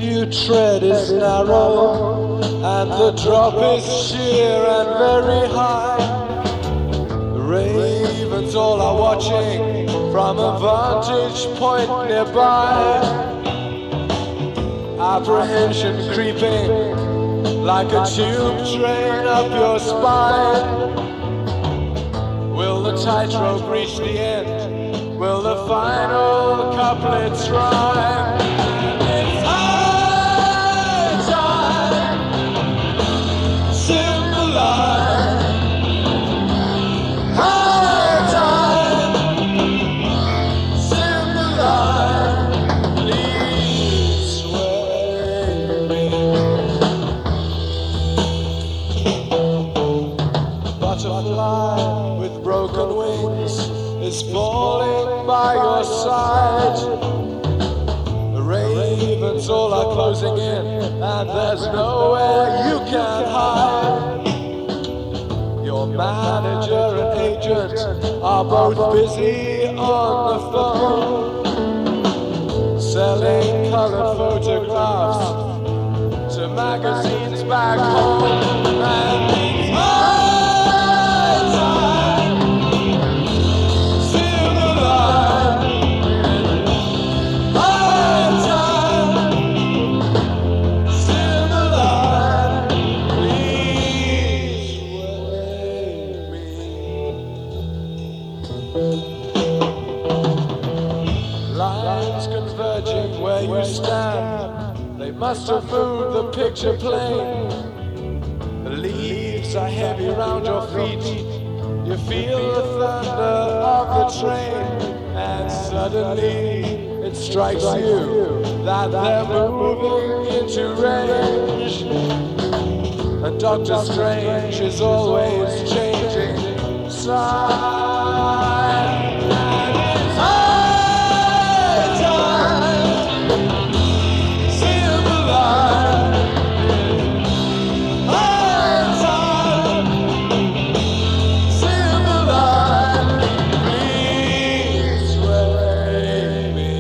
you tread is narrow, and the drop is sheer and very high. The ravens all are watching from a vantage point nearby. Apprehension creeping like a tube train up your spine. Will the tightrope reach the end? Will the final couplets rhyme? It's high time, symbolize. High time, symbolize. Please sway me. Butterfly with broken wings is falling by your side. The ravens all are closing in, and there's nowhere you can hide. Your manager and agent are both busy on the phone, selling colored photographs to magazines back home. And it's high time, symbolize. High time, symbolize. Please wake me. Lines converging where you stand, they must have moved the picture plane. The leaves are heavy round your feet. You feel the thunder of the train, and suddenly it strikes you that they're moving into range. And Doctor Strange is always changing side. And it's high time, symbolize. High time, symbolize. Please wake me.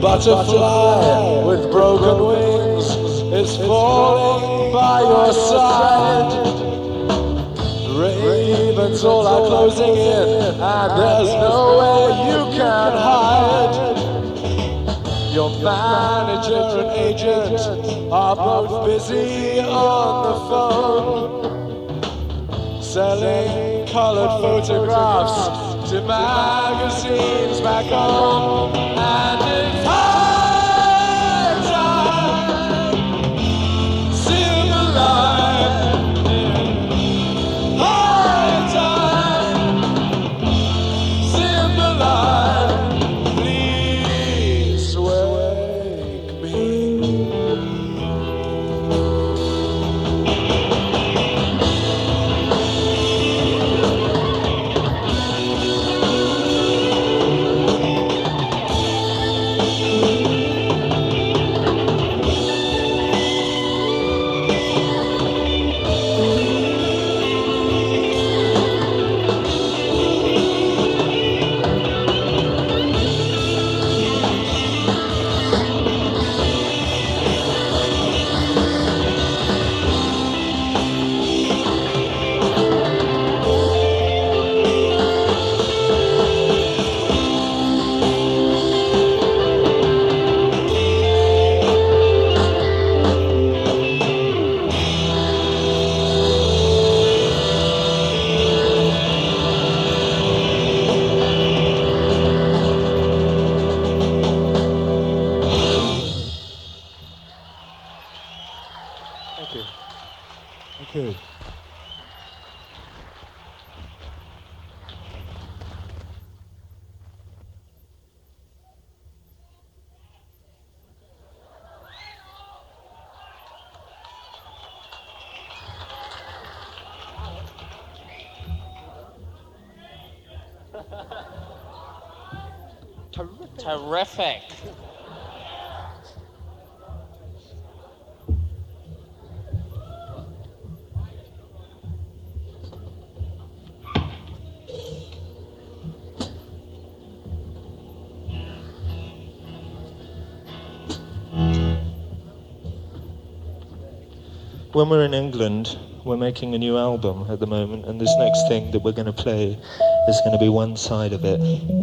butterfly with broken wings is falling by your side. Ravens all are closing in, and there's nowhere you can hide. Your manager and agent are both busy on the phone, selling colored photographs to magazines back home. And it's high time, silver line, high time, silver line, please wake me. Thank you. Terrific. When we're in England, we're making a new album at the moment, and this next thing that we're going to play is going to be one side of it.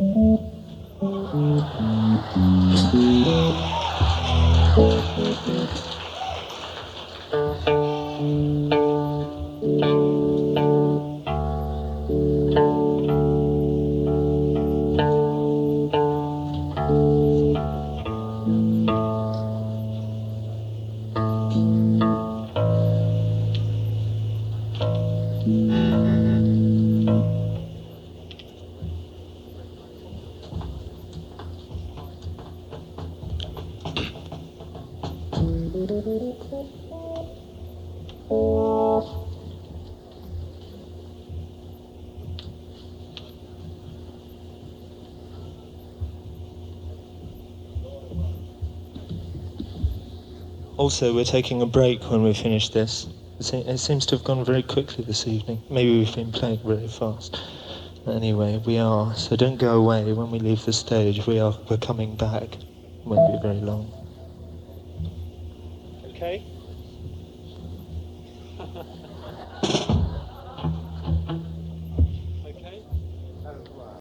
Also, we're taking a break when we finish this. It seems to have gone very quickly this evening. Maybe we've been playing very fast. Anyway, we are. So don't go away when we leave the stage. We're coming back. It won't be very long. Okay?